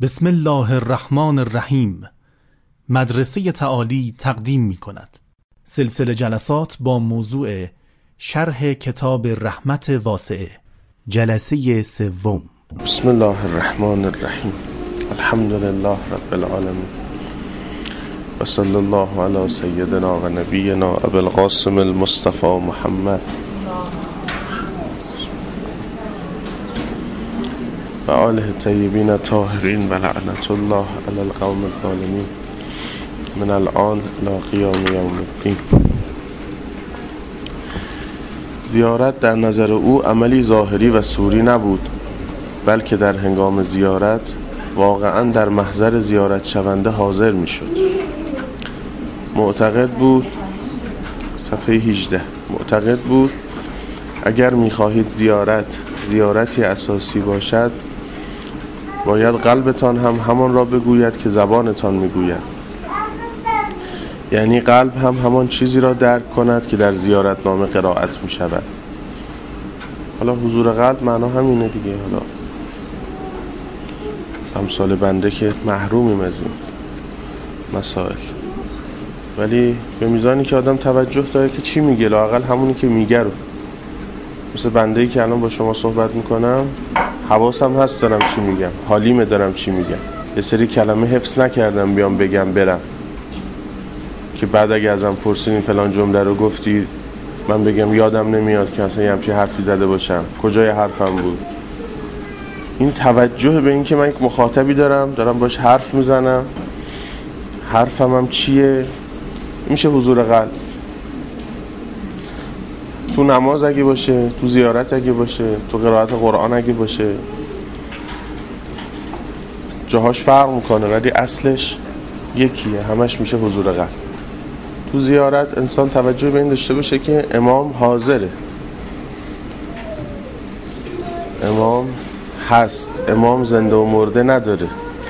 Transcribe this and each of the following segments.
بسم الله الرحمن الرحیم. مدرسه تعالی تقدیم می کند سلسله جلسات با موضوع شرح کتاب رحمت واسعه، جلسه سوم. بسم الله الرحمن الرحیم. الحمد لله رب العالمین و صلی الله علی سیدنا و نبینا ابی القاسم المصطفى محمد و آله الطیبین الطاهرین و لعنت الله علی القوم الظالمین من الان الی قیام یوم الدین. زیارت در نظر او عملی ظاهری و سوری نبود، بلکه در هنگام زیارت واقعا در محضر زیارت شونده حاضر می شد. معتقد بود، صفحه 18، معتقد بود اگر می خواهید زیارتی اساسی باشد، باید قلبتان هم همان را بگوید که زبانتان می گوید. یعنی قلب هم همان چیزی را درک کند که در زیارتنامه قرائت می شود. حالا حضور قلب معنا همینه دیگه. حالا امثال بنده که محرومیم از این مسائل، ولی به میزانی که آدم توجه داره که چی میگه، لااقل همونی که میگه رو، مثل بنده‌ای که الان با شما صحبت میکنم حواسم هست دارم چی میگم، حالیمه دارم چی میگم. یه سری کلمه حفظ نکردم بیام بگم برم، که بعد اگه ازم پرسیدین فلان جمله رو گفتی، من بگم یادم نمیاد که اصلا یه همچین حرفی زده باشم، کجای حرفم بود. این توجه به این که من یک مخاطبی دارم باش حرف میزنم، حرفم هم چیه، میشه حضور قلب. تو نماز اگه باشه، تو زیارت اگه باشه، تو قرائت قرآن اگه باشه، جاهاش فرق میکنه ولی اصلش یکیه، همش میشه حضور قلب. تو زیارت انسان توجه به این داشته باشه که امام حاضره، امام هست، امام زنده و مرده نداره.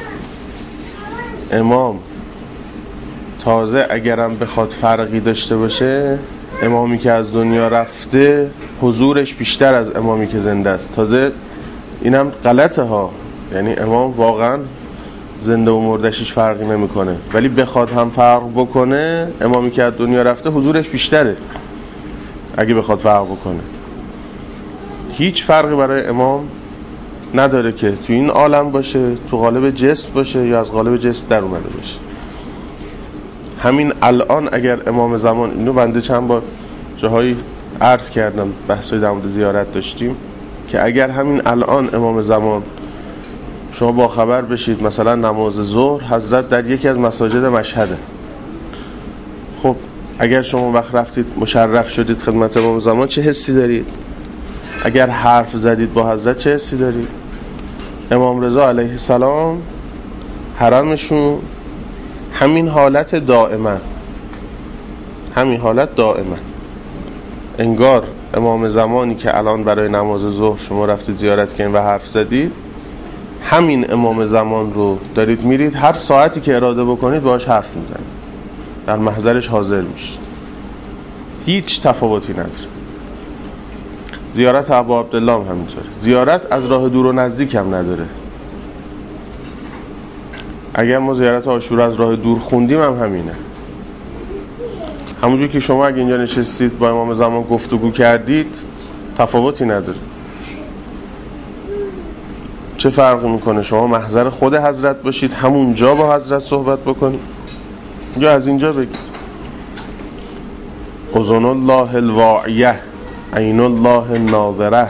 امام تازه اگرم بخواد فرقی داشته باشه، امامی که از دنیا رفته حضورش بیشتر از امامی که زنده است. تازه اینم غلطه ها، یعنی امام واقعا زنده و مرده‌شش فرقی نمیکنه، ولی بخواد هم فرق بکنه، امامی که از دنیا رفته حضورش بیشتره اگه بخواد فرق بکنه. هیچ فرقی برای امام نداره که تو این عالم باشه، تو قالب جسم باشه یا از قالب جسم در اومده باشه. همین الان اگر امام زمان، اینو بنده چند بار جاهایی عرض کردم، بحثای در مورد زیارت داشتیم، که اگر همین الان امام زمان شما با خبر بشید مثلا نماز ظهر حضرت در یکی از مساجد مشهده، خب اگر شما وقت رفتید مشرف شدید خدمت امام زمان، چه حسی دارید؟ اگر حرف زدید با حضرت چه حسی دارید؟ امام رضا علیه السلام حرمشون همین حالت دائما، همین حالت دائما، انگار امام زمانی که الان برای نماز ظهر شما رفتید زیارت کردین و حرف زدید، همین امام زمان رو دارید میرید، هر ساعتی که اراده بکنید باهاش حرف میزنید، در محضرش حاضر میشید، هیچ تفاوتی نداره. زیارت ابا عبدالله هم همینطوره. زیارت از راه دور و نزدیک هم نداره. اگر ما زیارت عاشورا از راه دور خوندیم هم همینه. همونجور که شما اگه اینجا نشستید با امام زمان گفتگو کردید، تفاوتی نداره. چه فرقی میکنه شما محضر خود حضرت باشید، همونجا با حضرت صحبت بکنید، یا از اینجا بگید اذن الله الواعیه عین الله الناظره.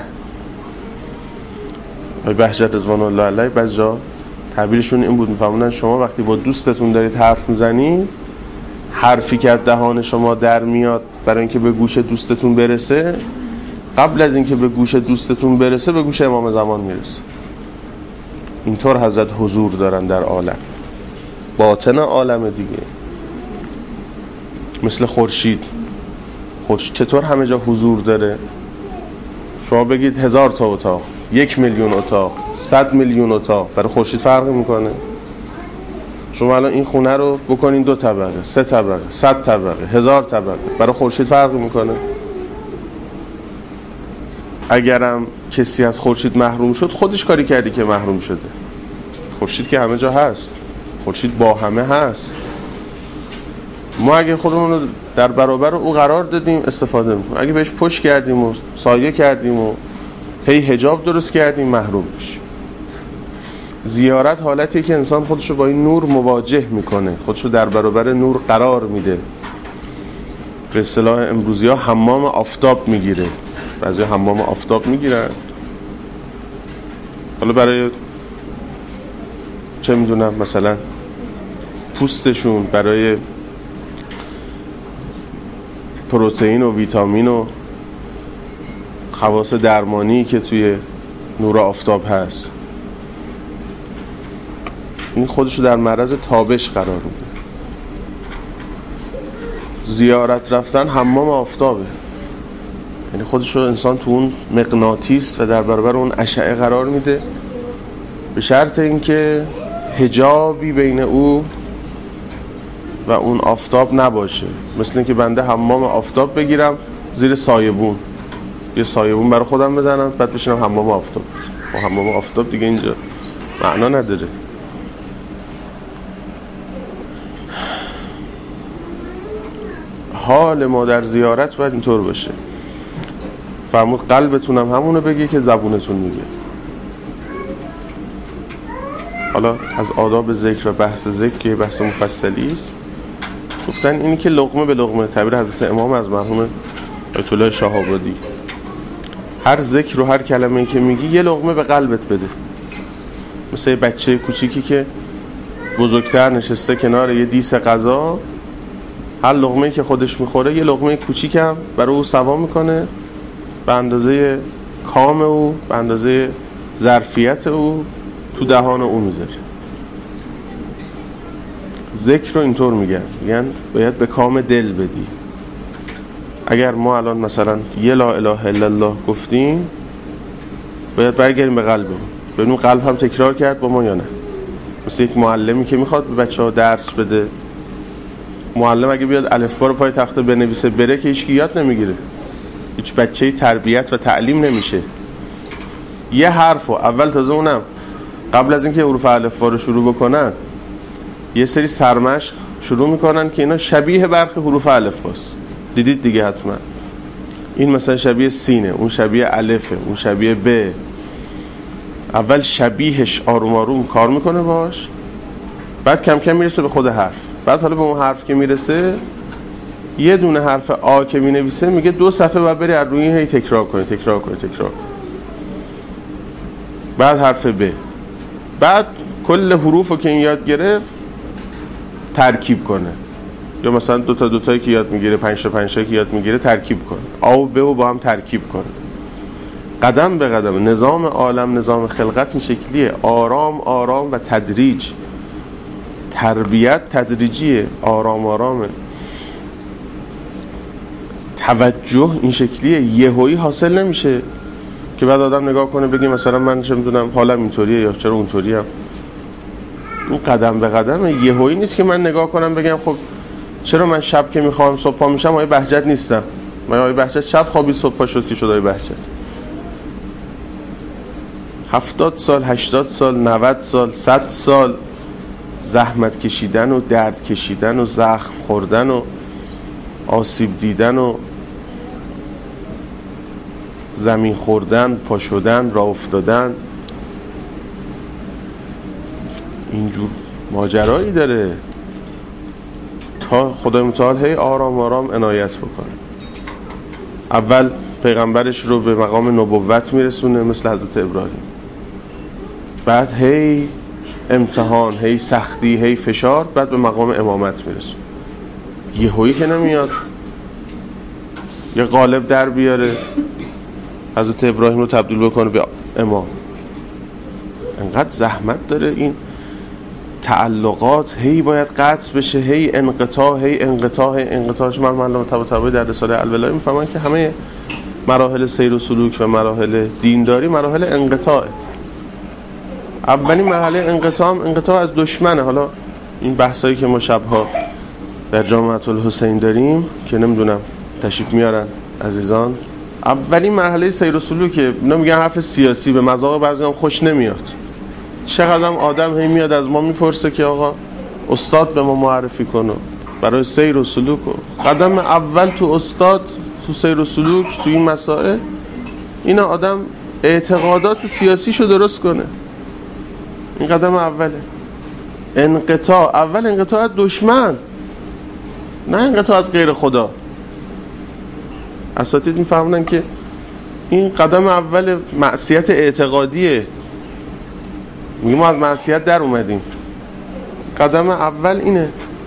بهجت رضوان الله علیه بعضی جا تعبیرشون این بود، میفهموندن شما وقتی با دوستتون دارید حرف میزنید، حرفی که از دهان شما در میاد برای اینکه به گوش دوستتون برسه، قبل از اینکه به گوش دوستتون برسه به گوش امام زمان میرسه. اینطور حضرت حضور دارن در عالم، باطن عالم دیگه. مثل خورشید چطور همه جا حضور داره؟ شما بگید 1000 تا اتاق، 1 میلیون اتاق، 100 میلیون اتاق، برای خورشید فرق میکنه؟ شما الان این خونه رو بکنین 2 طبقه، 3 طبقه، 100 طبقه، 1000 طبقه، برای خورشید فرق میکنه؟ اگرم کسی از خورشید محروم شد، خودش کاری کردی که محروم شده. خورشید که همه جا هست، خورشید با همه هست. ما اگه خودمون رو در برابر او قرار دادیم استفاده میکنیم، اگه بهش پشت کردیم و سایه کردیم و هی حجاب درست کردیم محروم میشیم. زیارت حالتیه که انسان خودشو با این نور مواجه میکنه، خودشو در برابر نور قرار میده. به اصطلاح امروزی ها حمام آفتاب میگیره، بعضی حمام آفتاب میگیرن حالا برای چه میدونم مثلا پوستشون، برای پروتئین و ویتامین و خواص درمانی که توی نور آفتاب هست. این خودشو در معرض تابش قرار میده. زیارت رفتن حمام آفتابه، یعنی خودشو انسان تو اون مغناطیس و در برابر اون اشعه قرار میده، به شرط اینکه حجابی بین او و اون آفتاب نباشه. مثل اینکه بنده حمام آفتاب بگیرم زیر سایبون، یه سایبون برای خودم بزنم بعد بشینم حمام آفتاب. و حمام آفتاب دیگه اینجا معنا نداره. حال ما در زیارت باید اینطور باشه. فرمود قلبتونم همونو بگی که زبونتون میگه. حالا از آداب ذکر و بحث ذکر که بحث مفصلی است، گفتن اینی که لقمه به لقمه، تعبیر حضرت امام از مرحوم آیت الله شاه آبادی، هر ذکر و هر کلمه‌ای که میگی یه لقمه به قلبت بده. مثل یه بچه کوچیکی که بزرگتر نشسته کنار یه دیس غذا، هر لقمه‌ای که خودش میخوره یه لقمه کوچیکم برای او سوا میکنه، به اندازه کام او، به اندازه ظرفیت او تو دهان او میذاره. ذکر رو اینطور میگن باید به کام دل بدی. اگر ما الان مثلا یه لا اله الا الله گفتیم، باید برگردیم به قلبمون ببینیم قلب هم تکرار کرد با ما یا نه. مثل یک معلمی که میخواد به بچه‌ها درس بده، معلم اگه بیاد الفبا رو پای تخته بنویسه بره که هیچ کی یاد نمیگیره، هیچ بچه‌ای تربیت و تعلیم نمیشه. یه حرفو اول تازه اونم قبل از اینکه حروف الفبا رو شروع بکنن یه سری سرمشق شروع میکنن که اینا شبیه برخی حروف الفباست. دیدید دیگه حتما، این مثلا شبیه سینه، اون شبیه الفه، اون شبیه ب. اول شبیهش آروم آروم کار میکنه باش، بعد کم کم میرسه به خود حرف. بعد حالا به اون حرف که میرسه، یه دونه حرف آ که مینویسه میگه 2 صفحه باید بری از روی این هی تکرار کنی. بعد حرف ب، بعد کل حروفو که این یاد گرفت ترکیب کنه، یا مثلا 2 تا 2 تایی که یاد میگیره، 5 تا 5 تایی که یاد میگیره ترکیب کنه، آ و ب و با هم ترکیب کنه. قدم به قدم نظام عالم، نظام خلقت این شکلیه، آرام آرام و تدریج. تربیت تدریجیه، آرام آرامه. توجه این شکلیه، یهویی حاصل نمیشه که بعد آدم نگاه کنه بگه مثلا من چه میدونم حالم اینطوریه یا چرا اونطوریم. این قدم به قدم یهویی نیست که من نگاه کنم بگم خب چرا من شب که میخوام صبح پا میشم آقای بهجت نیستم، من آقای بهجت شب خوابید صبح پا شد که شد آقای بهجت. 70 سال، 80 سال، 90 سال، 100 سال زحمت کشیدن و درد کشیدن و زخم خوردن و آسیب دیدن و زمین خوردن، پا شدن، راه افتادن، اینجور ماجرایی داره تا خدای متعال هی آرام آرام عنایت بکنه. اول پیغمبرش رو به مقام نبوت میرسونه مثل حضرت ابراهیم، بعد هی امتحان، هی سختی، هی فشار، بعد به مقام امامت میرسونه. یهویی که نمیاد یه قالب در بیاره حضرت ابراهیم رو تبدیل بکنه به امام. انقدر زحمت داره این تعلقات، هی باید قطع بشه، هی انقطاع. چون من طبعا در رساله الولا میفهمن که همه مراحل سیر و سلوک و مراحل دینداری مراحل انقطاعه. اولین مرحله انقطاع از دشمنه. حالا این بحثایی که ما شبها در جامعه الحسین داریم که نمیدونم تشریف میارن عزیزان، اولین مرحله سیر و سلوکه. اینا میگن حرف سیاسی، به مذاق بعضی هم خوش نمیاد. چقدر آدم هی میاد از ما میپرسه که آقا استاد به ما معرفی کنه برای سیر و سلوک. قدم اول تو استاد، تو سیر و سلوک، تو این مسائل، این آدم اعتقادات سیاسیشو درست کنه. این قدم اوله. انقطاع، اول انقطاع از دشمن، نه انقطاع از غیر خدا. اساتید میفهمونن که این قدم اول معصیت اعتقادیه. میگه ما از معصیت در اومدیم. قدم اول اینه.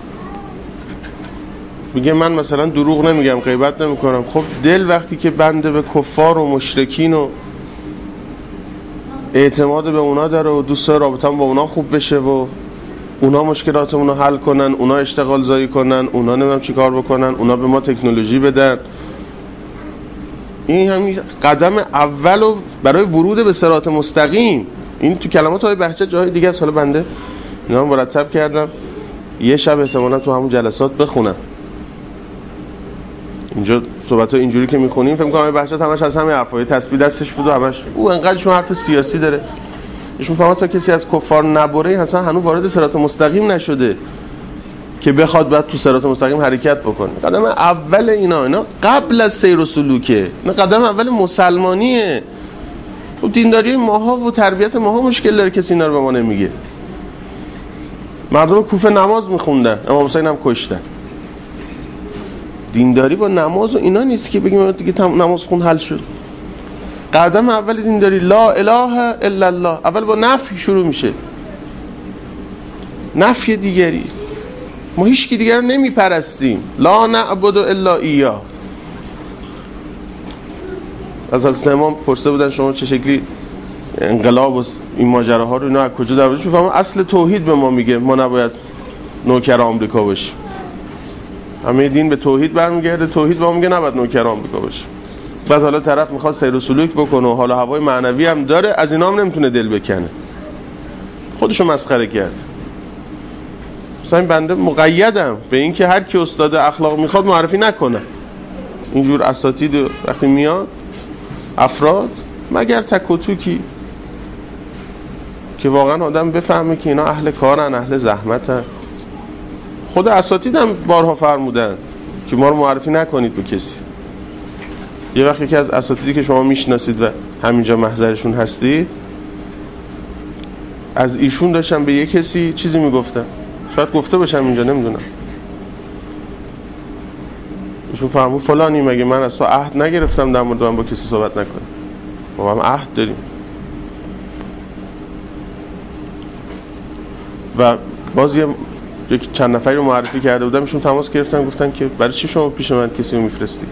میگه من مثلا دروغ نمیگم، غیبت نمیکنم. خب دل وقتی که بنده به کفار و مشرکین و اعتماد به اونا داره و دوست داره رابطه‌ام با اونا خوب بشه و اونا مشکلاتمون رو حل کنن، اونا اشتغال زایی کنن، اونا نمیدونم چی کار بکنن، اونا به ما تکنولوژی بدن، این همین قدم اول و برای ورود به صراط مستقیم. این تو کلمات های بهجت جای دیگه است. حالا بنده اینا رو مرتب کردم، یه شب احتمالاً تو همون جلسات بخونم. اینجا صحبت ها اینجوری که میخونیم فکر می‌کنم بهجت همش از همین حرفای تسبیح دستش بود و همش او انقدرشون حرف سیاسی داره. ایشون فهمه تا کسی از کفار نبره اصلا هنوز وارد صراط مستقیم نشده که بخواد بعد تو صراط مستقیم حرکت بکنه. قدم اول اینا قبل از سیر و سلوکه. اینا قدم اول مسلمانیه. تو دینداری ماها و تربیت ماها مشکل داره، کسی اینا رو به ما نمیگه. مردم کوفه نماز میخوندن، امام حسین هم کشتن. دینداری با نماز و اینا نیست که بگیم دیگه نماز خون حل شد. قدم اول دینداری لا اله الا الله، اول با نفی شروع میشه. نفی دیگری. ما هیچ کی دیگر رو نمیپرستیم. لا نعبد الا ایاه. از حضرت امام پرسیده بودن شما چه شکلی انقلاب و این ماجراها رو اینا از کجا در آوردید؟ فهمم اصل توحید به ما میگه ما نباید نوکر آمریکا باشیم. همه دین به توحید برمیگرده، توحید به ما میگه نباید نوکر آمریکا باشیم. بعد حالا طرف میخواد سیر و سلوک بکنه و حالا هوای معنوی هم داره، از اینا هم نمیتونه دل بکنه. خودشو مسخره کرد. مثلا این بنده مقیدم به این که هر کی استاد اخلاق میخواد معرفی نکنه. اینجور اساتید وقتی میان افراد مگر تک و توکی که واقعا آدم بفهمه که اینا اهل کارن، اهل زحمتن. خود اساتید هم بارها فرمودن که ما رو معرفی نکنید به کسی. یه وقت یکی از اساتیدی که شما میشناسید و همینجا محضرشون هستید از ایشون داشتم به یه کسی چیزی میگفتم، شاید گفته باشم اینجا نمیدونم. ایشون فرمود فلانی مگه من از تو عهد نگرفتم در مورد من با کسی صحبت نکنم؟ ما هم عهد داریم. و باز یک چند نفری رو معرفی کرده بودم، ایشون تماس گرفتن گفتن که برای چی شما پیش من کسی رو میفرستی؟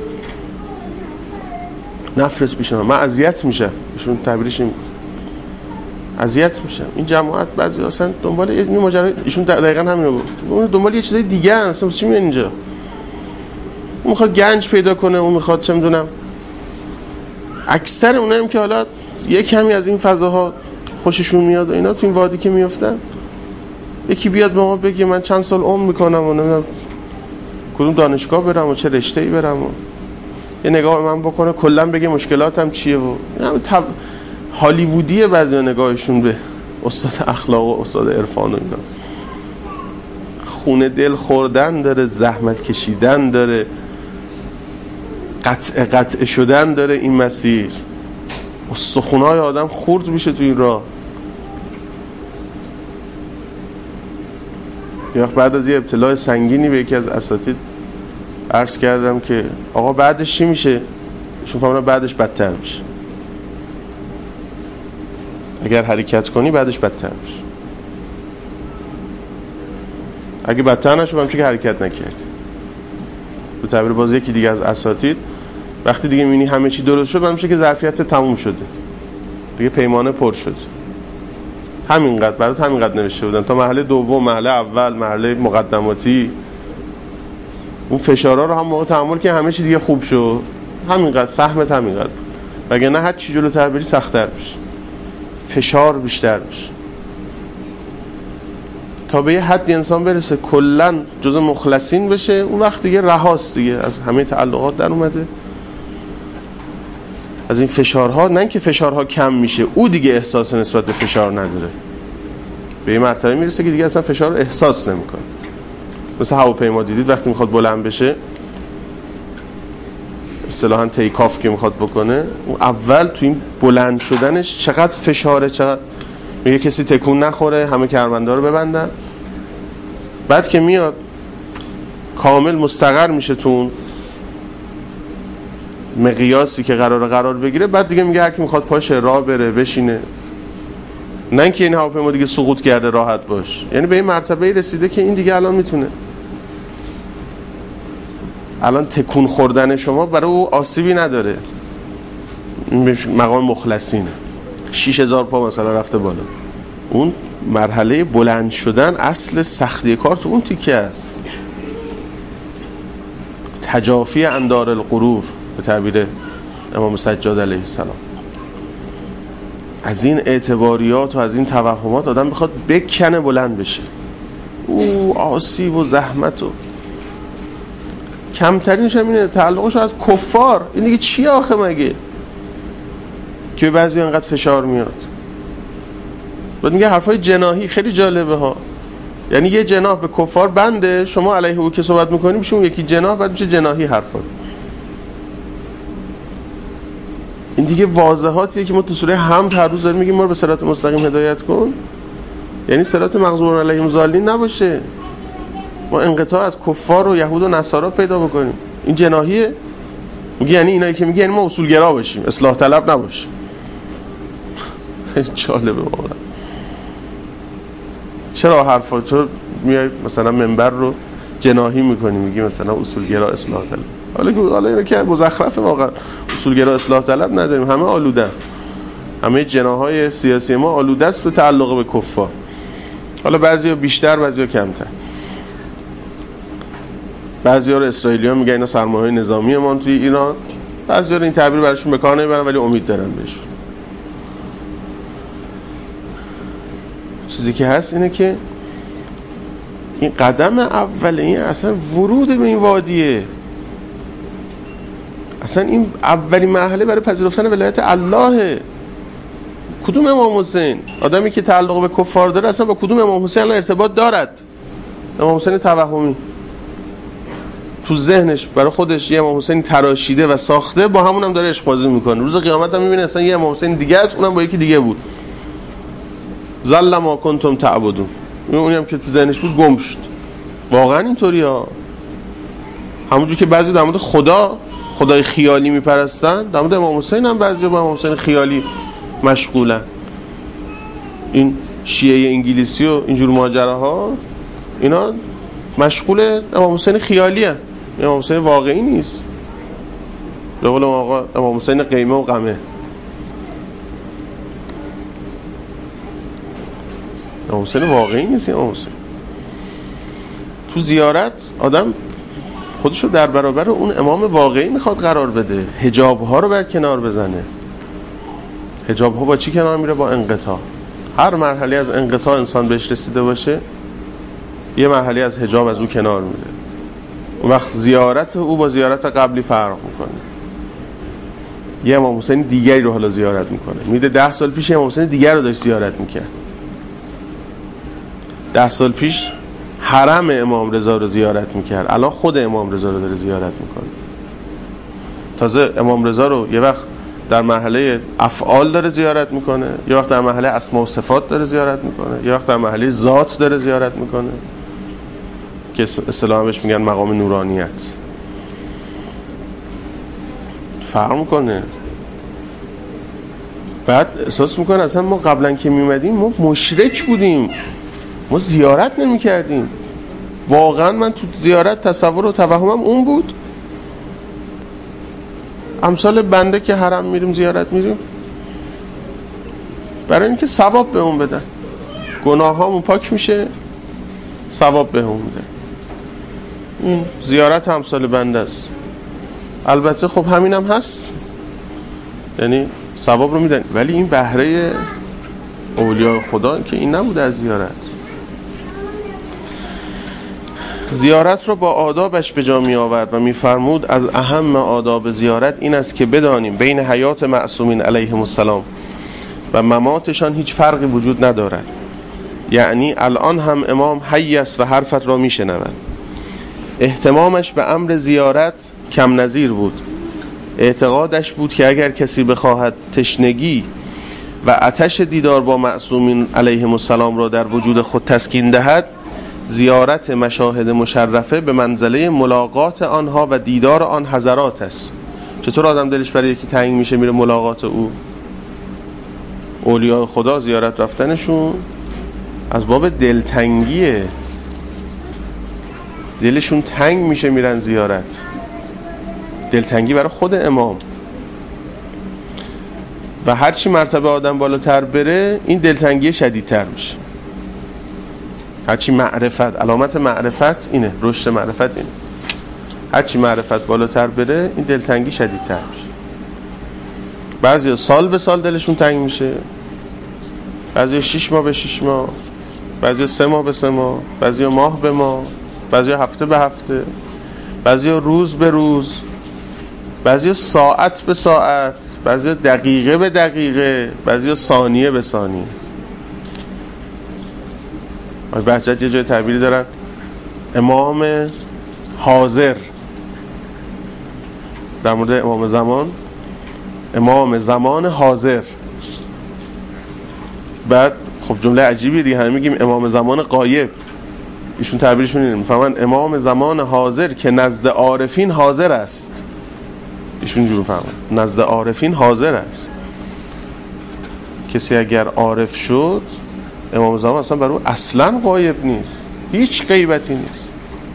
نفرست پیش من اذیت میشم. ایشون تعبیرش این اذیت میشم. این جماعت بعضی اصلا دنبال این ماجرا، ایشون دقیقاً همینو گفت، اون دنبال یه چیزای دیگه ان. اصلا چی میاد اینجا؟ اون میخواد گنج پیدا کنه، اون میخواد چه میدونم. اکثر اونایی که حالا یک کمی از این فضاها خوششون میاد و اینا تو این وادی که میافتن، یکی بیاد به ما بگه من چند سال عمر میکنم و نمیدونم کدوم دانشگاه برم و چه رشته‌ای برم و یه نگاه من بکنه کلا بگه مشکلاتم چیه و هالیوودیه بعضی نگاهشون به استاد اخلاق و استاد عرفان و اینا. خونه دل خوردن داره، زحمت کشیدن داره، قطع شدن داره. این مسیر استخونای آدم خورد میشه تو این راه. یه وقت بعد از یه ابتلاع سنگینی به یکی از اساتید عرض کردم که آقا بعدش چی میشه؟ چون فهمیدم بعدش بدتر میشه. اگر حرکت کنی بعدش بدتر میشه. اگه بدتر نشو همچون که حرکت نکردی. به تعبیر باز یکی دیگه از اساتید وقتی دیگه میبینی همه چی درست شد میشه که ظرفیت تموم شده دیگه، پیمانه پر شد. همینقدر برات همینقدر نوشته بودن تا مرحله دوم، مرحله اول، مرحله مقدماتی. اون فشارها رو هم موقع تحمل که همه چی دیگه خوب شد. همینقدر سهمت همینقدر، وگرنه هر چی جلوتر بری سخت‌تر میشه، فشار بیشتر میشه تا به یه حدی انسان برسه کلا جزء مخلصین بشه. اون وقت دیگه رهاست دیگه، از همه تعلقات در اومده. از این فشارها، نه که فشارها کم میشه، او دیگه احساس نسبت به فشار نداره، به این مرتبه میرسه که دیگه اصلا فشار رو احساس نمیکنه. مثل هواپیما دیدید وقتی میخواد بلند بشه، اصطلاحاً تیک آف که میخواد بکنه، اون اول تو این بلند شدنش چقدر فشاره، چقدر میگه کسی تکون نخوره، همه کمربندا رو ببندن. بعد که میاد کامل مستقر میشه تو اون مقیاسی که قرار بگیره، بعد دیگه میگه هر کی میخواد پاشه راه بره بشینه، نه اینکه این هواپیما دیگه سقوط کرده راحت باش. یعنی به این مرتبه رسیده که این دیگه الان میتونه، الان تکون خوردن شما برای او آسیبی نداره. این مقام مخلصینه، 6000 پا مثلا رفته بالا. اون مرحله بلند شدن اصل سختی کار تو اون تیکه است. تجافی اندار الغرور به تعبیر امام سجاد علیه السلام. از این اعتباریات و از این توهمات آدم بخواد بکنه بلند بشه، او آسیب و زحمت و کمترینش هم اینه تعلقش از کفار. این دیگه چیه آخه مگه که بعضی انقدر فشار میاد؟ بعد میگه حرفای جناحی خیلی جالبه ها، یعنی یه جناح به کفار بنده، شما علیه او که صحبت میکنیم میشه اون یکی جناح، بعد میشه جناحی حرفات. این دیگه واضحاتیه که ما تو سوره حمد هر روز داریم میگیم ما رو به صراط مستقیم هدایت کن، یعنی صراط مغضوب علیهم الضالین نباشه، ما انقطاع از کفار و یهود و نصارا پیدا بکنیم. این جناحیه. میگه یعنی اینایی که میگه یعنی ما اصولگرا باشیم، اصلاح طلب نباشیم. جالبه واقعا. چرا حرفاتو میای مثلا منبر رو جناحی میکنی، میگی مثلا اصولگرا اصلاح طلب؟ حالا اینا که مزخرفه واقعا. اصولگرا اصلاح طلب نداریم، همه آلوده، همه جناحای سیاسی ما آلوده است به تعلق به کفار. حالا بعضیا بیشتر بعضیا کمتر. بعضیا رو اسرائیلی‌ها میگن اینا سرمایه‌های نظامی ما توی ایران، بعضیا رو این تعبیر براشون به کار نمیبرن ولی امید دارن بهشون. چیزی که هست اینه که این قدم اوله، این اصلا ورود به این وادیه، اصلا این اولین مرحله برای پذیرفتن ولایت اللهه. کدوم امام حسین؟ آدمی که تعلق به کفار داره اصلا با کدوم امام حسین ارتباط دارد؟ امام حسین توهمی تو ذهنش برای خودش یه امام حسین تراشیده و ساخته، با همون هم داره عشق بازی میکنه. روز قیامت هم میبینه اصلا یه امام حسین دیگه است، اونم با یکی دیگه بود. ظل ما کنتم تعبدون، اونی هم که تو ذهنش بود گم شد. واقعا اینطوری ها. همونجور که بعضی در مورد خدای خیالی میپرستن، در مورد امام حسین هم بعضی با امام حسین خیالی مشغولن. این شیعه انگلیسی و اینجور ماجراها، اینا مشغول امام حسین خیالی هست، امام حسین واقعی نیست. به قول آقا امام حسین قیمه و قمه. امام حسین واقعی نیست. امام حسین تو زیارت آدم خودشو در برابر اون امام واقعی میخواد قرار بده، حجاب ها رو باید کنار بزنه. حجاب ها با چی کنار میره؟ با انقطاع. هر مرحله از انقطاع انسان بهش رسیده باشه، یه مرحله از حجاب از او کنار میره. اون وقت زیارت او با زیارت قبلی فرق میکنه. یه امام حسین دیگری رو حالا زیارت میکنه. میده 10 سال پیش امام حسین دیگر رو داشت زیارت میکرد. 10 سال پیش حرم امام رضا رو زیارت میکرد، الان خود امام رضا رو داره زیارت میکنه. تازه امام رضا رو یه وقت در مرحله افعال داره زیارت میکنه، یه وقت در مرحله اسما و صفات داره زیارت میکنه، یه وقت در مرحله ذات داره زیارت میکنه که اصطلاحاً بهش میگن مقام نورانیت. فرق میکنه. بعد احساس میکنه اصلا ما قبلا که میمدیم ما مشرک بودیم، ما زیارت نمیکردیم. واقعا من تو زیارت تصور و توهمم اون بود. امثال بنده که حرم میریم زیارت میریم برای اینکه ثواب بهمون بدن، گناهامون پاک میشه، ثواب بهمون میدن. این زیارت امثال بنده است. البته خب همینم هست، یعنی ثواب رو میدن، ولی این بهره اولیاء خدا که این نبوده از زیارت. زیارت رو با آدابش به جا می آورد و می فرمود از اهم آداب زیارت این است که بدانیم بین حیات معصومین علیهم السلام و مماتشان هیچ فرقی وجود ندارد. یعنی الان هم امام حی است و حرفت را می شنود. اهتمامش به امر زیارت کم نظیر بود. اعتقادش بود که اگر کسی بخواهد تشنگی و آتش دیدار با معصومین علیهم السلام را در وجود خود تسکین دهد، زیارت مشاهد مشرفه به منزله ملاقات آنها و دیدار آن حضرات است. چطور آدم دلش برای یکی تنگ میشه میره ملاقات او؟ اولیاء خدا زیارت رفتنشون از باب دلتنگیه، دلشون تنگ میشه میرن زیارت، دلتنگی برای خود امام. و هرچی مرتبه آدم بالاتر بره این دلتنگی شدیدتر میشه. هرچی معرفت، علامت معرفت اینه، رشد معرفت اینه، هرچی معرفت بالاتر بره این دلتنگی شدیدتر میشه. بعضی سال به سال دلشون تنگ میشه، بعضی 6 ماه به 6 ماه، بعضی 3 ماه به 3 ماه، بعضی ماه به ماه، بعضی هفته به هفته، بعضی روز به روز، بعضی ساعت به ساعت، بعضی دقیقه به دقیقه، بعضی ثانیه به ثانیه. بهجت یه جای تعبیری دارن، امام حاضر در مورد امام زمان، امام زمان حاضر. بعد خب جمله عجیبی دیگه، همه میگیم امام زمان غایب، ایشون تعبیرشون اینه، میفهمن امام زمان حاضر که نزد عارفین حاضر است. ایشون جور فهمن نزد عارفین حاضر است. کسی اگر عارف شد امام زمان اصلا برای او اصلا غایب نیست، هیچ غیبتی نیست.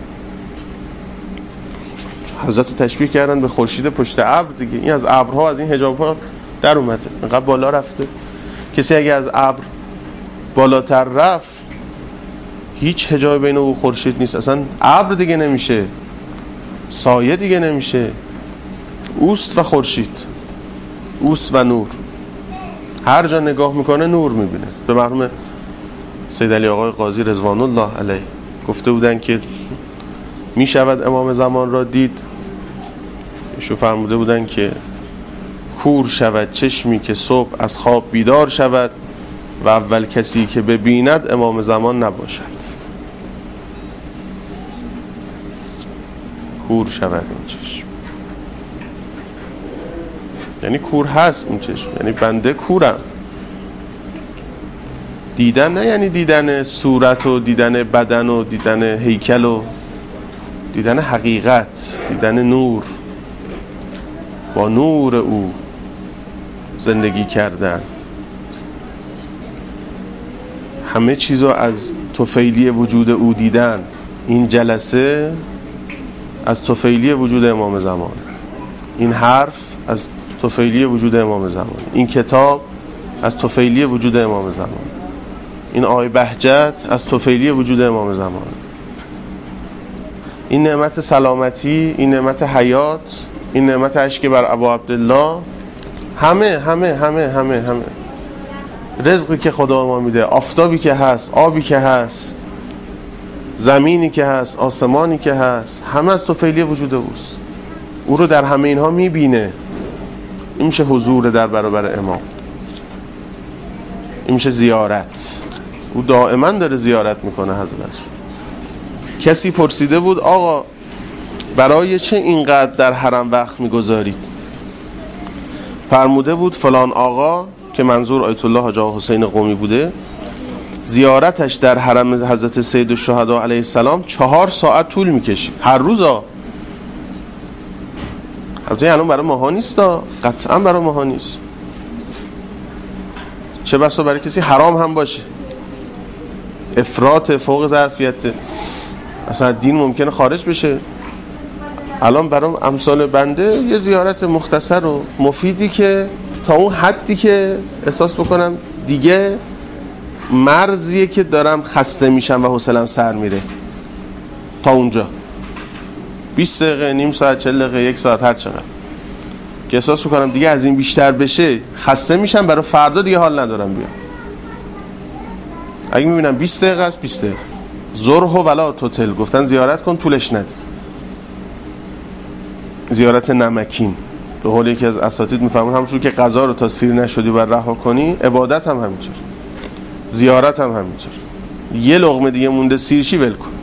حضرت رو تشبیه کردن به خورشید پشت ابر دیگه، این از ابرها، از این حجاب‌ها در اومده، انقدر بالا رفته. کسی اگه از ابر بالاتر رفت هیچ حجاب بین او خورشید نیست، اصلا ابر دیگه نمیشه، سایه دیگه نمیشه، اوست و خورشید، اوست و نور. هر جا نگاه میکنه نور میبینه. به مرحوم سید علی آقای قاضی رضوان الله علیه گفته بودن که میشود امام زمان را دید. ایشون فرموده بودن که کور شود چشمی که صبح از خواب بیدار شود و اول کسی که ببیند امام زمان نباشد. کور شود این چشم، یعنی کور هست این چشم، یعنی بنده کورم. دیدن نه یعنی دیدن صورت و دیدن بدن و دیدن هیکل و دیدن حقیقت، دیدن نور، با نور او زندگی کردن، همه چیزو از طفیلی وجود او دیدن. این جلسه از طفیلی وجود امام زمان، این حرف از طفیلی وجود امام زمان، این کتاب از طفیلی وجود امام زمان، این آیه بهجت از طفیلی وجود امام زمان، این نعمت سلامتی، این نعمت حیات، این نعمت اشک بر ابا عبدالله، همه همه همه همه همه رزقی که خدا ما میده، آفتابی که هست، آبی که هست، زمینی که هست، آسمانی که هست، همه از طفیلی وجود اوست. او رو در همه اینها میبینه. این میشه حضور در برابر امام، این میشه زیارت. او دائما داره زیارت میکنه حضرت. کسی پرسیده بود آقا برای چه اینقدر در حرم وقت میگذارید؟ فرموده بود فلان آقا، که منظور آیت الله حاج آقا حسین قمی بوده، زیارتش در حرم حضرت سید الشهدا علیه السلام 4 ساعت طول میکشید هر روز. البته الان برای ماها نیست، قطعا برای ماها نیست، چه بسا برای کسی حرام هم باشه، افراط فوق ظرفیت، اصلا دین ممکنه خارج بشه. الان برای امثال بنده یه زیارت مختصر و مفیدی که تا اون حدی که احساس بکنم دیگه مرزیه که دارم خسته میشم و حوصله‌ام سر میره، تا اونجا 20 دقیقه، نیم ساعت، 40 دقیقه، 1 ساعت، هر چقدر که احساس بکنم دیگه از این بیشتر بشه خسته میشم، برای فردا دیگه حال ندارم بیام. اگه میبینم 20 دقیقه است 20 دقیقه، زرح ولا توتل، گفتن زیارت کن طولش ندی. زیارت نمکین به قول یکی از اساتید میفهمون همونجور که غذا رو تا سیر نشدی و رها کنی، عبادت هم همینطور، زیارت هم همینطور. یه لقمه دیگه مونده سیرشی ول کن،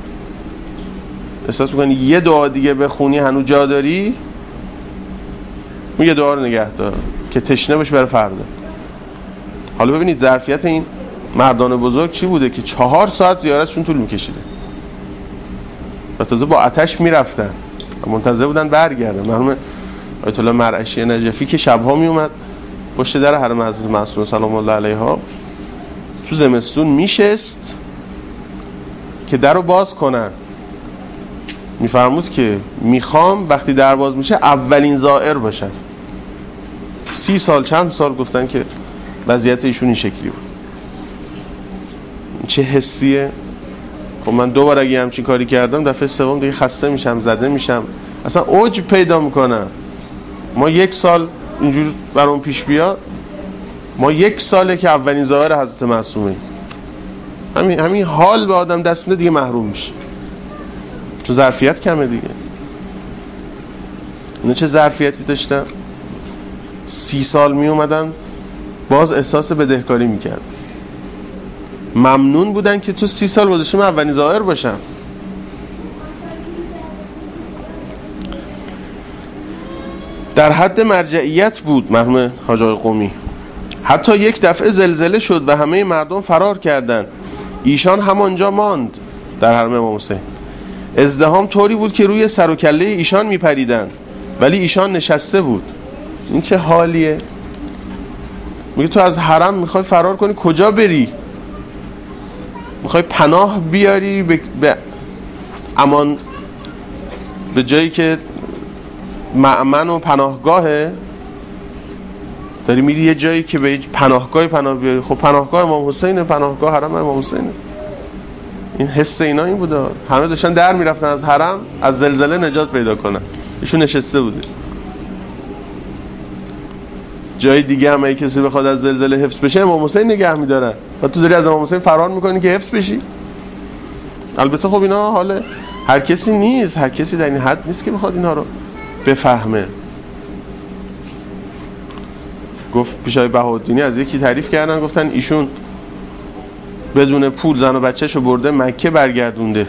احساس میکنی یه دعا دیگه بخونی هنوز جا داری، میگه دعا رو نگه دار که تشنه باشی برای فردا. حالا ببینید ظرفیت این مردان بزرگ چی بوده که 4 ساعت زیارتشون طول میکشیده و تازه با آتش میرفتن و منتظر بودن برگردن. مرحوم آیت الله مرعشی نجفی که شبها میومد پشت در حرم حضرت معصومه سلام الله علیها تو زمستون میشست که در رو باز کنن، میفرمود که میخوام وقتی در باز میشه اولین زائر باشن. 30 سال چند سال گفتن که وضعیت ایشون این شکلی بود. چه حسیه؟ خب من 2 بار اگه همچین کاری کردم دفعه سوم دیگه خسته میشم، زده میشم، اصلا اوج پیدا میکنم. ما 1 سال اینجور برام پیش بیاد، ما 1 ساله که اولین ظاهر حضرت معصومه، همین حال به آدم دست میده دیگه محروم میشه، چون ظرفیت کمه دیگه. اینا چه ظرفیتی داشتن؟ 30 سال می اومدن باز احساس بدهکاری میکرد، ممنون بودن که تو 30 سال گذشته من اولین ظاهر باشم. در حد مرجعیت بود مرحوم حاج آقای قمی. حتی یک دفعه زلزله شد و همه مردم فرار کردند، ایشان همانجا ماند در حرم امام حسین. ازدحام طوری بود که روی سر و کله ایشان میپریدند ولی ایشان نشسته بود. این چه حالیه؟ میگه تو از حرم میخوای فرار کنی، کجا بری؟ میخوای پناه بیاری به امان، به جایی که مأمن و پناهگاهه، داری میری یه جایی که به پناهگاه پناه بیاری. خب پناهگاه امام حسینه، پناهگاه حرم امام حسینه. این حس اینا این بوده، همه داشتن در میرفتن از حرم از زلزله نجات پیدا کنن، ایشون نشسته بوده. جای دیگه هم اگه کسی بخواد از زلزله حفظ بشه امام حسین نگه میدارن و تو داری از امام حسین فرار میکنی که حفظ بشی. البته خب اینا حال هر کسی نیست، هر کسی در این حد نیست که بخواد اینا رو بفهمه. گفت پیشای بهاءالدینی از یکی تعریف کردن، گفتن ایشون بدون پول زن و بچه‌شو برده مکه برگردونده.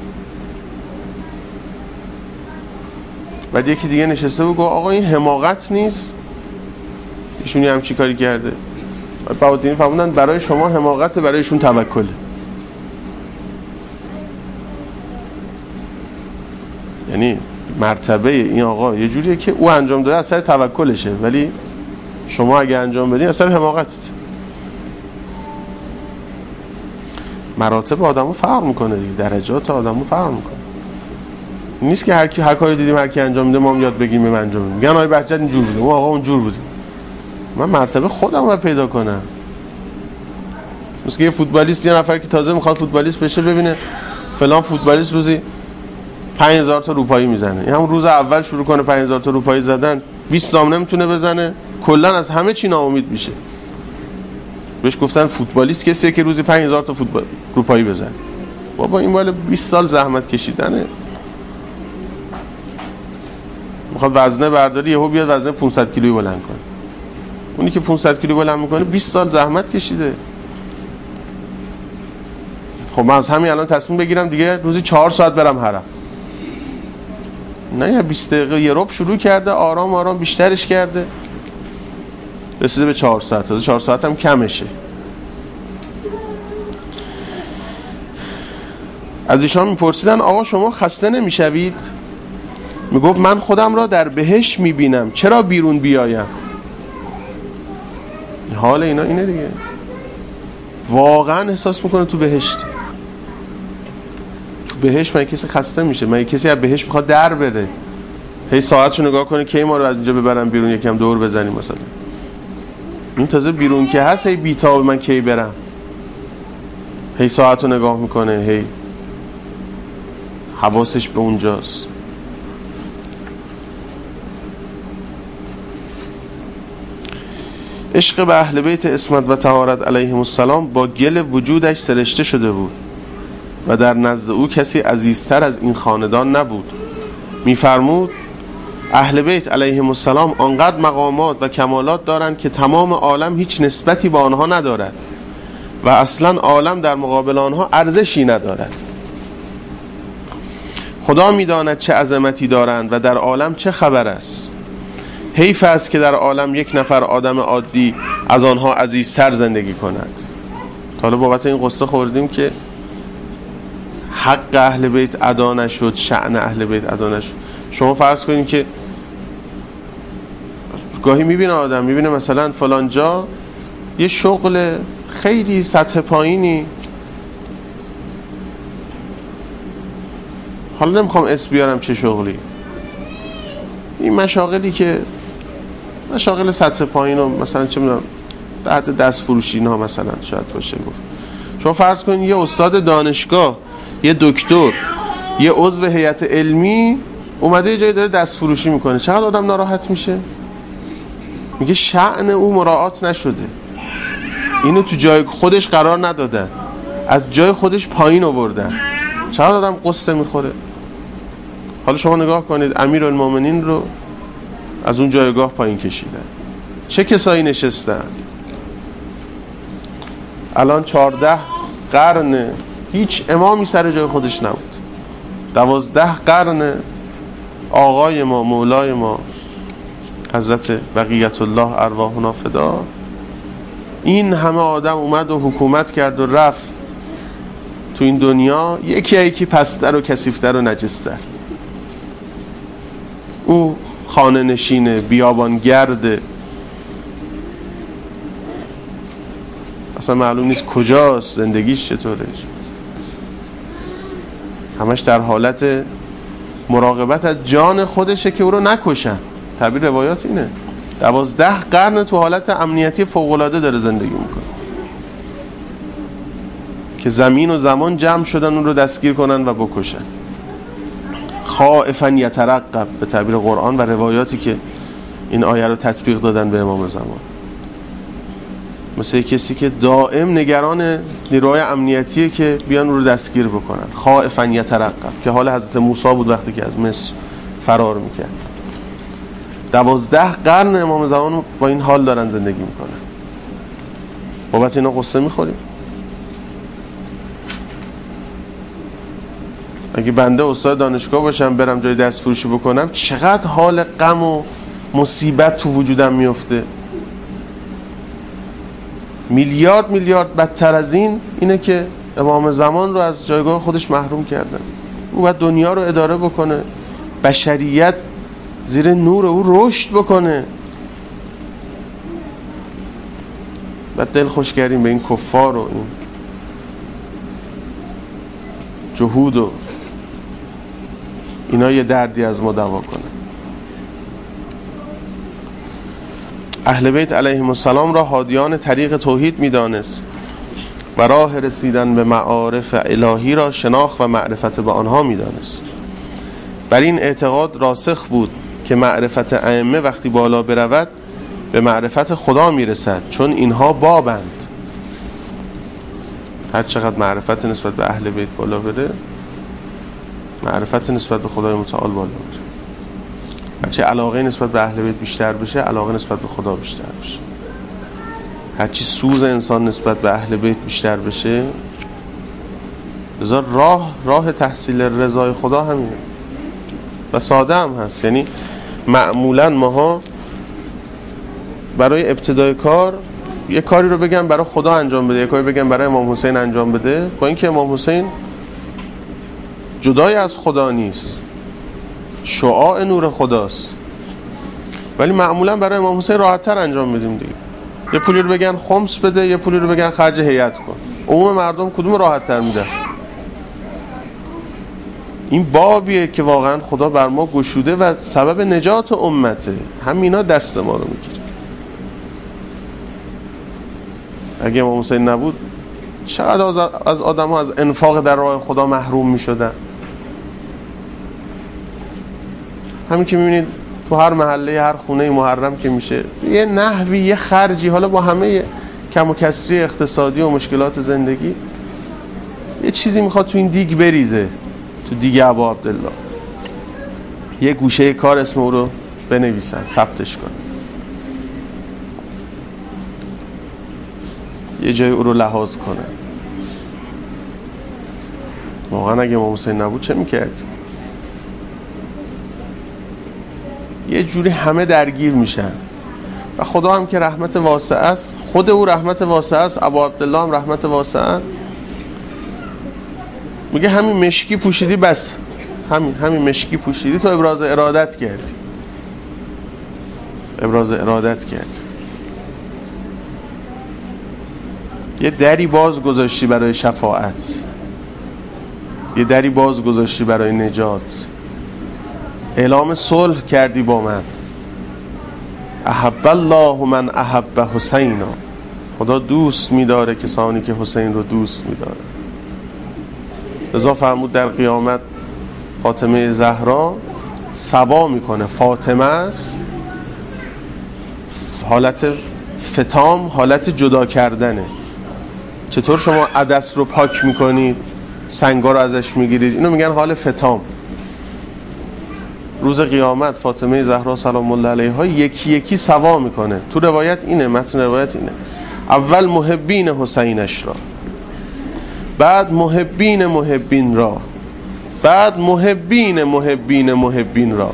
بعد یکی دیگه نشسته بود گفت آقا این حماقت نیست؟ ایشون هم چی کاری کرده؟ بهاءالدینی فهموندن برای شما حماقت، برای ایشون توکله. یعنی مرتبه این آقا یه جوریه که او انجام داده اثر توکلشه، ولی شما اگه انجام بدین اثر حماقتت. مراتب آدمو فرق میکنه دیگه، درجات آدمو فرق میکنه. نیست که هر کاری دیدیم هر کی انجام میده ما هم یاد بگیریم ما انجام میدیم. میگن آقای بهجت اینجور بوده، ما آقا اونجور بودیم. من مرتبه خودم رو پیدا کنم. مثل یه فوتبالیست، یه نفر که تازه میخواد فوتبالیست بشه، ببینه فلان فوتبالیست روزی 5000 تا روپایی میزنه، این همون روز اول شروع کنه 5000 تا روپایی زدن، 20 نام نمیتونه بزنه، کلا از همه چی ناامید میشه. بهش گفتن فوتبالیست کسیه که روزی 5000 تا روپایی بزنه. بابا این مال 20 سال زحمت کشیدنه. میخواد وزنه برداری، یهو بیاد وزنه 500 کیلویی بلند کنه. اونی که 500 کیلو بلند میکنه 20 سال زحمت کشیده. خب من از همین الان تصمیم بگیرم دیگه روزی 4 ساعت برم حرم. نه، یا 20 دقیقه یه ربع شروع کرده، آرام آرام بیشترش کرده، رسیده به 4 ساعت. تازه 4 ساعت هم کمشه. از ایشان میپرسیدن آقا شما خسته نمیشوید؟ میگفت من خودم را در بهشت میبینم، چرا بیرون بیایم؟ حال اینا اینه دیگه، واقعا احساس میکنه تو بهشت. تو بهشت من کسی خسته میشه؟ من کسی از بهشت میخواد در بره هی ساعتشو نگاه کنه کی ما رو از اینجا ببرم بیرون یکم دور بزنیم مثلا؟ این تازه بیرون که هست هی بیتاب من کی برم، هی ساعتو نگاه میکنه، هی حواسش به اونجاست. عشق به اهل بیت عصمت و طهارت علیهم السلام با گل وجودش سرشته شده بود. و در نزد او کسی عزیزتر از این خاندان نبود. می‌فرمود اهل بیت علیهم السلام آنقدر مقامات و کمالات دارند که تمام عالم هیچ نسبتی با آنها ندارد و اصلا عالم در مقابل آنها ارزشی ندارد. خدا می‌داند چه عظمتی دارند و در عالم چه خبر است. حیف است که در عالم یک نفر آدم عادی از آنها عزیزتر زندگی کند. حالا بابت این قصه خوردیم که حق اهل بیت ادا نشد، شأن اهل بیت ادا نشد. شما فرض کنید که گاهی میبینه آدم، میبینه مثلا فلان جا یه شغل خیلی سطح پایینی، حالا نمیخوام اسم بیارم چه شغلی، این مشاغلی که مشاغل سطح پایین و مثلا چه میدونم تحت دست فروشی ها مثلا شاید باشه گفت. شما فرض کنید یه استاد دانشگاه، یه دکتر، یه عضو هیئت علمی اومده یه جایی داره دست فروشی میکنه، چقدر آدم ناراحت میشه؟ میگه شأن او مراعات نشده، اینو تو جای خودش قرار ندادن، از جای خودش پایین آوردن، چقدر آدم قصه میخوره. حالا شما نگاه کنید امیرالمومنین رو از اون جایگاه پایین کشیدن، چه کسایی نشستن؟ الان 14 قرن هیچ امامی سر جای خودش نبود، 12 قرن آقای ما مولای ما حضرت بقیت الله ارواحنا فدا، این همه آدم اومد و حکومت کرد و رفت تو این دنیا، یکی پستر و کثیفتر و نجستر. او خانه نشینه، بیابانگرده، اصلا معلوم نیست کجاست، زندگیش چطوره، همش در حالت مراقبت از جان خودشه که او رو نکشن. تعبیر روایات اینه 12 قرن تو حالت امنیتی فوق‌العاده داره زندگی میکنه که زمین و زمان جمع شدن اون رو دستگیر کنن و بکشن. خائفاً یترقب به تعبیر قرآن و روایاتی که این آیه رو تطبیق دادن به امام زمان، مثل کسی که دائم نگران نیروهای امنیتیه که بیان اون رو دستگیر بکنن. خائفاً یترقب که حال حضرت موسی بود وقتی که از مصر فرار میکرد. 12 قرن امام زمان با این حال دارن زندگی میکنن. بابت اینا قصه میخوریم. اگه بنده استاد دانشگاه باشم برم جای دست فروشی بکنم، چقدر حال غم و مصیبت تو وجودم میفته. میلیارد بدتر از اینه که امام زمان رو از جایگاه خودش محروم کردن. او باید دنیا رو اداره بکنه، بشریت زیر نور او رشد بکنه. بعد دل خوش کردیم به این کفار و این جهود و اینا یه دردی از ما دوا کنه. اهل بیت علیهم السلام را هادیان طریق توحید می‌دانست و راه رسیدن به معارف الهی را شناخت و معرفت به آنها می‌دانست. بر این اعتقاد راسخ بود که معرفت ائمه وقتی بالا برود به معرفت خدا میرسد، چون اینها بابند. هر چقدر معرفت نسبت به اهل بیت بالا بره، معرفت نسبت به خدای متعال بالا بره. هرچی علاقه نسبت به اهل بیت بیشتر بشه، علاقه نسبت به خدا بیشتر بشه. هرچی سوز انسان نسبت به اهل بیت بیشتر بشه، لذا راه تحصیل رضای خدا همینه و ساده هم هست. یعنی معمولا ماها برای ابتدای کار یه کاری رو بگم برای خدا انجام بده، یه کاری بگم برای امام حسین انجام بده، با اینکه امام حسین جدای از خدا نیست، شعاع نور خداست، ولی معمولا برای امام حسین راحت تر انجام میدیم دیگه. یه پولی رو بگن خمس بده، یه پولی رو بگن خرج هیئت کن. عموم مردم کدوم راحت تر میدن؟ این بابیه که واقعا خدا بر ما گشوده و سبب نجات امته. همینا دست ما رو میگیره. اگه امام حسین نبود چقدر از آدم ها از انفاق در راه خدا محروم میشدن. همین که میبینید تو هر محله، هر خونه محرم که میشه، یه نحوی، یه خرجی، حالا با همه کم و کسری اقتصادی و مشکلات زندگی، یه چیزی میخواد تو این دیگ بریزه، تو دیگ ابا عبدالله. یه گوشه کار اسم او رو بنویسن، ثبتش کنن، یه جای او رو لحاظ کنن. واقعا اگه امام حسین نبود چه میکردیم؟ یه جوری همه درگیر میشن و خدا هم که رحمت واسعه است، خود او رحمت واسعه است، ابا عبدالله هم رحمت واسعه. میگه همین مشکی پوشیدی بس، همین مشکی پوشیدی تو ابراز ارادت کردی، ابراز ارادت کردی. یه دری باز گذاشتی برای شفاعت، یه دری باز گذاشتی برای نجات، اعلام صلح کردی با من. احب الله من احب حسینا، خدا دوست می‌داره کسانی که حسین رو دوست می‌داره. لذا فرمود در قیامت فاطمه زهرا سوا میکنه، فاطمه است، حالت فتام، حالت جدا کردنه. چطور شما عدس رو پاک میکنید، سنگا رو ازش میگیرید، اینو میگن حال فتام. روز قیامت فاطمه زهرا سلام الله علیها یکی یکی سوا میکنه. تو روایت اینه، متن روایت اینه، اول محبین حسینش را، بعد محبین را، بعد محبین را.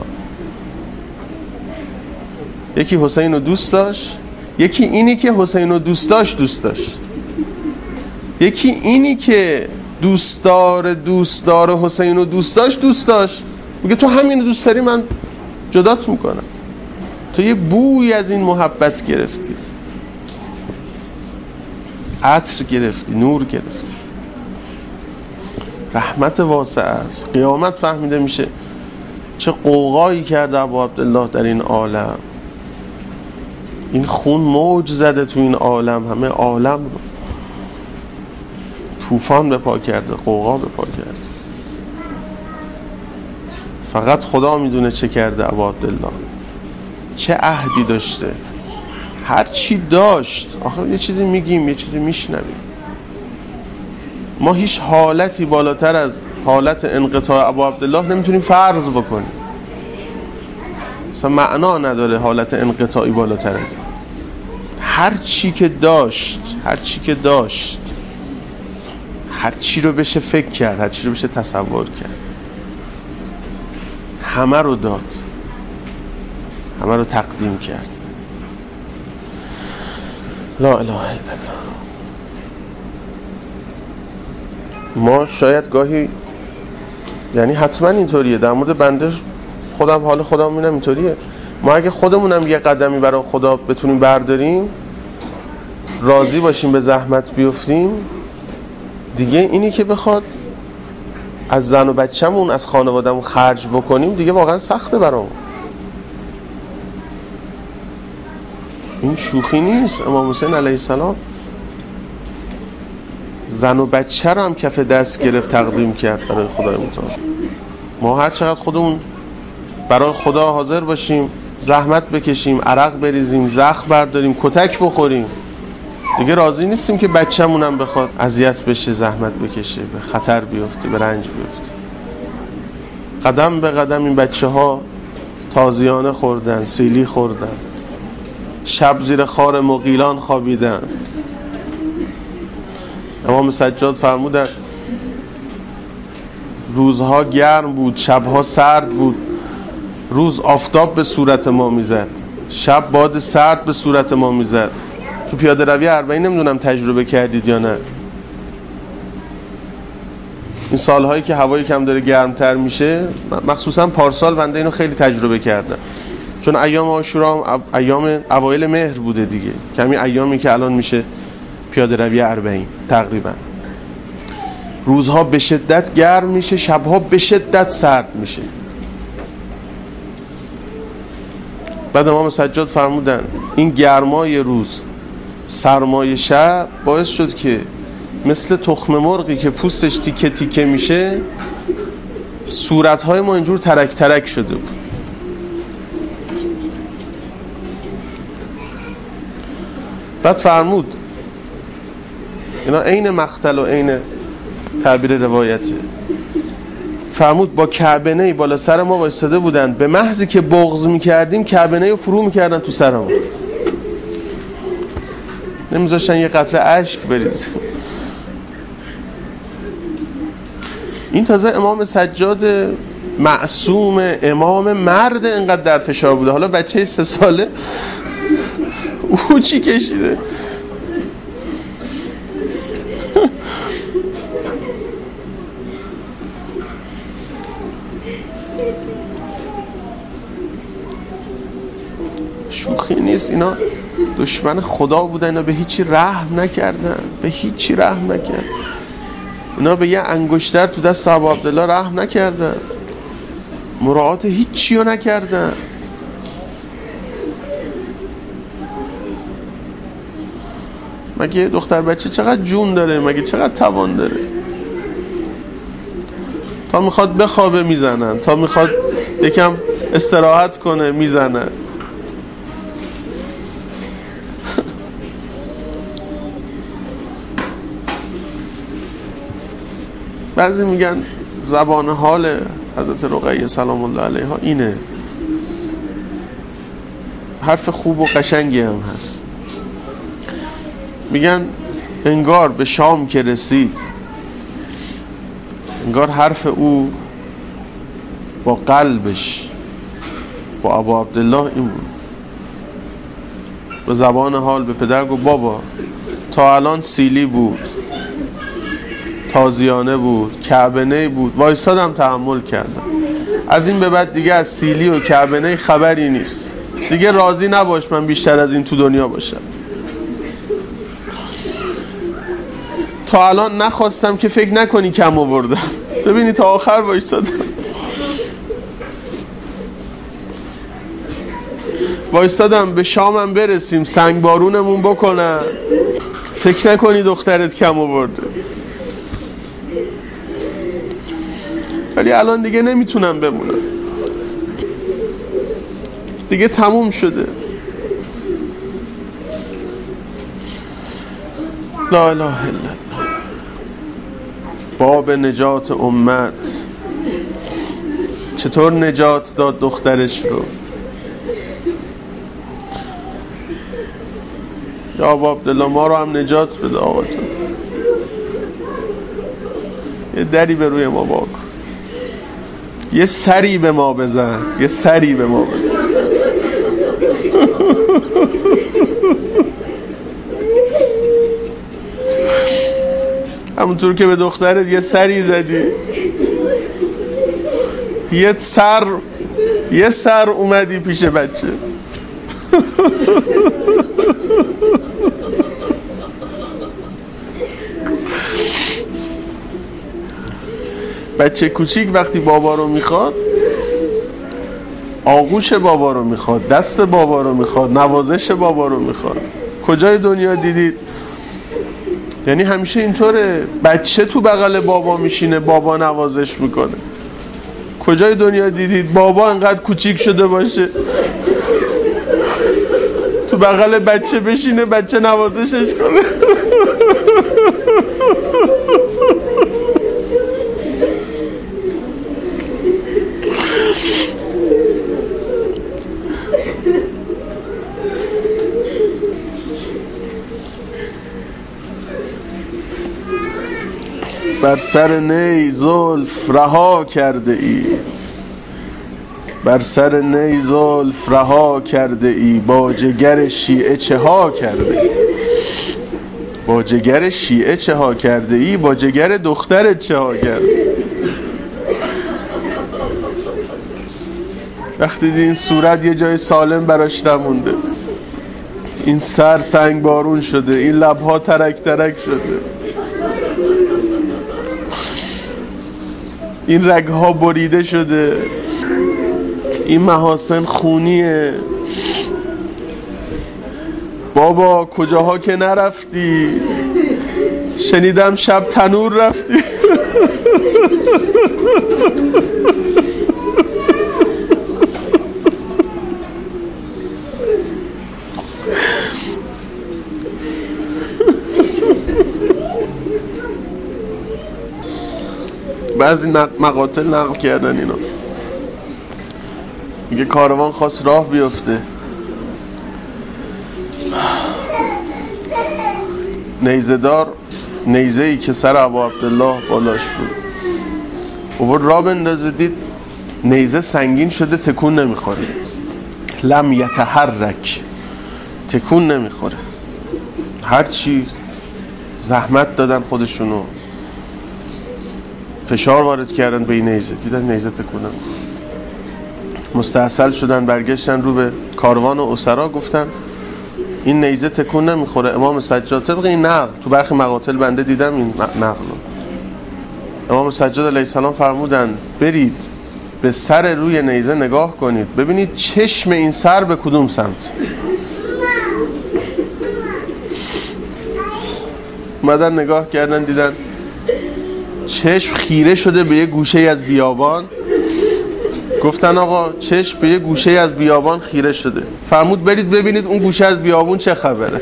یکی حسین رو دوست داشت، یکی اینی که حسین رو دوست داشت، یکی اینی که دوستدار حسین رو دوست داشت. میگه تو همین دوست داری، من جدات میکنم. تو یه بوی از این محبت گرفتی، عطر گرفتی، نور گرفتی. رحمت واسعه است. قیامت فهمیده میشه چه قوقایی کرده ابو عبدالله در این عالم. این خون موج زده تو این عالم، همه عالم رو طوفان به پا کرده، قوقا به پا کرده. فقط خدا میدونه چه کرده ابو عبدالله، چه عهدی داشته. هر چی داشت، آخه یه چیزی میگیم، یه چیزی میشنویم. ما هیچ حالتی بالاتر از حالت انقطاع ابو عبدالله نمیتونیم فرض بکنیم. مثلا معنا نداره حالت انقطاعی بالاتر از این. هر چی که داشت، هر چی رو بشه فکر کرد، هر چی رو بشه تصور کرد، همه رو داد، همه رو تقدیم کرد. لا اله الا الله. ما شاید گاهی، یعنی حتما اینطوریه، در مورد بنده خودم، حال خودم میبینم اینطوریه. ما اگه خودمونم یه قدمی برای خدا بتونیم برداریم، راضی باشیم، به زحمت بیفتیم، دیگه اینی که بخواد از زن و بچه‌مون، از خانواده‌مون خرج بکنیم، دیگه واقعا سخته برامون. این شوخی نیست. امام حسین علیه السلام زن و بچه رو هم کف دست گرفت، تقدیم کرد برای خدای متعال. ما هر چقدر خودمون برای خدا حاضر باشیم، زحمت بکشیم، عرق بریزیم، زخم برداریم، کتک بخوریم، دیگه راضی نیستیم که بچه‌مون هم بخواد اذیت بشه، زحمت بکشه، به خطر بیفته، به رنج بیفته. قدم به قدم این بچه‌ها تازیانه خوردن، سیلی خوردن، شب زیر خار مغیلان خوابیدن. امام سجاد فرمودن روزها گرم بود، شبها سرد بود. روز آفتاب به صورت ما میزد، شب باد سرد به صورت ما میزد. تو پیاده روی 40 نمیدونم تجربه کردید یا نه. این سالهایی که هوایی کم داره گرمتر میشه، مخصوصا پارسال بنده اینو خیلی تجربه کردم، چون ایام عاشورا ایام اوایل مهر بوده دیگه، کمی ایامی که الان میشه پیاده روی 40 تقریبا. روزها به شدت گرم میشه، شبها به شدت سرد میشه. بعد امام سجاد فرمودن این گرمای روز، سرمای شب باعث شد که مثل تخم مرغی که پوستش تیکه تیکه میشه، صورتهای ما اینجور ترک ترک شده بود. بعد فرمود اینا عین مقتل و عین تعبیر روایته. فرمود با کعبنه‌ای بالا سر ما وایستاده بودن، به محضی که بغض میکردیم کعبنه‌ای رو فرو میکردن تو سر ما، نمیذاشتن یه قطره اشک بریزه. این تازه امام سجاد معصوم، امام مرد، اینقدر در فشار بوده. حالا بچه 3 ساله او چی کشیده؟ شوخی نیست. اینا دشمن خدا بودن، اینا به هیچی رحم نکردن، به هیچی رحم نکردن. اینا به یه انگشتر تو دست ابو عبدالله رحم نکردن، مراعات هیچی رو نکردن. مگه دختر بچه چقدر جون داره؟ مگه چقدر توان داره؟ تا میخواد بخوابه میزنن، تا میخواد یکم استراحت کنه میزنن. بعضی میگن زبان حال حضرت رقیه سلام الله علیها اینه. حرف خوب و قشنگی هم هست. میگن انگار به شام که رسید، انگار حرف او با قلبش با ابو عبدالله این بود. به زبان حال به پدر گفت بابا تا الان سیلی بود، تازیانه بود، کعبنه بود، وایسادم تحمل کردم. از این به بعد دیگه از سیلی و کعبنه خبری نیست. دیگه راضی نباش من بیشتر از این تو دنیا باشم. تا الان نخواستم که فکر نکنی کم آوردم. ببینی تا آخر وایسادم. وایسادم به شامم برسیم، سنگ بارونمون بکنن، فکر نکنی دخترت کم آورده. ولی الان دیگه نمیتونم بمونم، دیگه تموم شده. لا اله الا الله. باب نجات امت. چطور نجات داد دخترش رو؟ یا ابو عبدالله ما رو هم نجات بده آقا جان. یه دری به روی ما واکن، یه سری به ما بزن، یه سری به ما بزن. همونطور که به دخترت یه سری زدی، یه سر اومدی پیش بچه. بچه کوچیک وقتی بابا رو میخواد، آغوش بابا رو میخواد، دست بابا رو میخواد، نوازش بابا رو میخواد. کجای دنیا دیدید؟ یعنی همیشه اینطوره، بچه تو بغل بابا میشینه، بابا نوازش میکنه. کجای دنیا دیدید بابا انقدر کوچیک شده باشه تو بغل بچه بشینه، بچه نوازشش کنه؟ بر سر نی زلف رها کرده ای، بر سر نی زلف رها کرده ای، با جگر شیعه چه ها کرده ای؟ با جگر شیعه چه ها کرده ای؟ با جگر دخترت چه ها کرده ای؟ وقتی این صورت یه جای سالم براش نمونده، این سر سنگ بارون شده، این لبها ترک ترک شده، این رگها بریده شده، این محاسن خونیه. بابا کجاها که نرفتی؟ شنیدم شب تنور رفتی. بعضی مقاتل نقل کردن اینو. میگه کاروان خواست راه بیفته، نیزه‌دار نیزه‌ای که سر ابا عبدالله بالاش بود اوورد راه بندازه، دید نیزه سنگین شده تکون نمیخوره، لم یتحرک، تکون نمیخوره. هرچی زحمت دادن خودشونو، فشار وارد کردن به این نیزه، دیدن نیزه تکون نمیخوره. مستحصل شدن، برگشتن رو به کاروان و اسرا، گفتن این نیزه تکون نمیخوره. امام سجاد طبق این نقل تو برخی مقاتل بنده دیدم این نقل، امام سجاد علیه السلام فرمودن برید به سر روی نیزه نگاه کنید ببینید چشم این سر به کدوم سمت. اومدن نگاه کردن، دیدن چشم خیره شده به یه گوشه از بیابان. گفتن آقا چشم به یه گوشه از بیابان خیره شده. فرمود برید ببینید اون گوشه از بیابون چه خبره.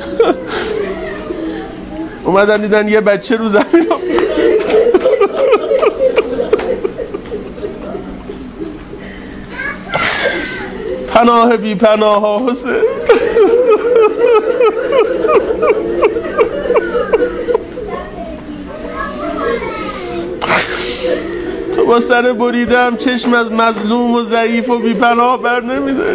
اومدن دیدن یه بچه رو زمین پناه بی پناه ها حسین. تو با سر بریدم چشم از مظلوم و ضعیف و بی پناه بر نمیداری.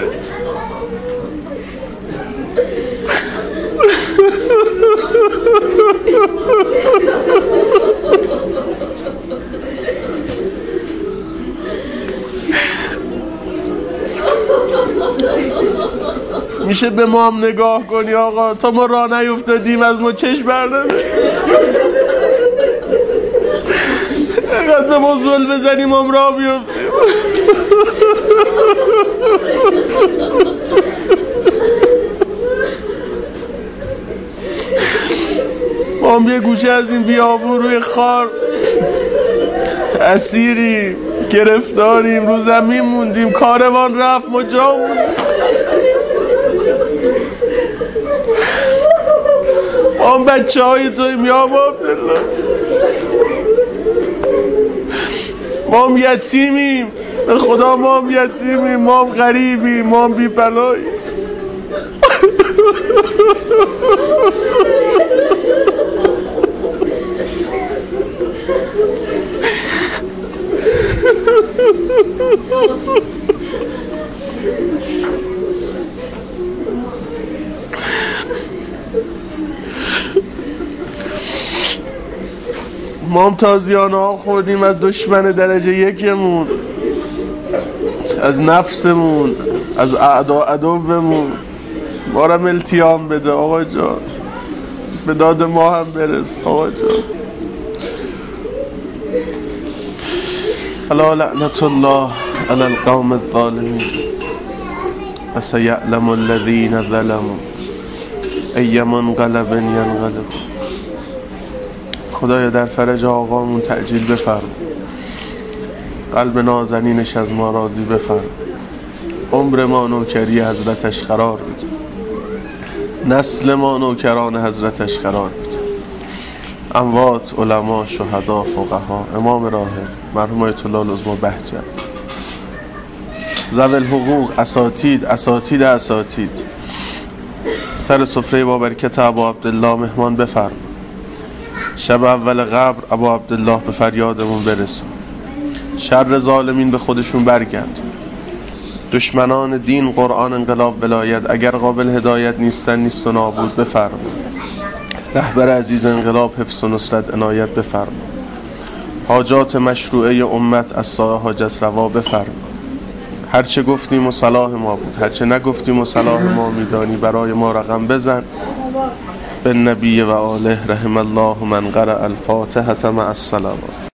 میشه به ما هم نگاه کنی آقا، تا ما راه نیفتادیم از ما چشم برداره، اینقدر به ما زل بزنیم هم راه بیفتیم. ما هم یه گوشه از این بیابون روی خار اسیریم، گرفتاریم، رو زمین موندیم، کاروان رفت ما جا موندیم. ما هم بچه های تویم یا عبدالله، ما هم یتیمیم، به خدا ما هم یتیمیم، ما هم غریبیم، ما هم بی پناهیم. ما هم تازیانه ها خوردیم از دشمن درجه یکمون، از نفسمون، از عدومون. ما را التیام بده آقا جان، به داد ما هم برس آقا جان. الا لعنت الله علی القوم الظالمین و سیعلم الذین ظلموا ای منقلب ینقلب. خدایا در فرج آقامون تعجیل بفرما، قلب نازنینش از ما راضی بفرما، عمر ما نوکری حضرتش قرار بده، نسل ما نوکران حضرتش قرار بده. اموات، علما، شهدا، فقها، امام راهب، مرحوم آیت الله العظمی بهجت، ذوی الحقوق، اساتید سر سفره با برکت ابا عبدالله مهمان بفرما. شب اول قبر ابا عبدالله به فریادمون برسان، شر ظالمین به خودشون برگرد، دشمنان دین، قرآن، انقلاب، ولایت اگر قابل هدایت نیستن نیست و نابود بفرما. رهبر عزیز انقلاب حفظ و نصرت عنایت بفرما. حاجات مشروعه امت از سایه حاجت روا بفرما. هرچه گفتیم و صلاح ما بود، هرچه نگفتیم و صلاح ما میدانی برای ما رقم بزن. بالنبی و آله رحم الله من قرأ الفاتحة مع الصلوات.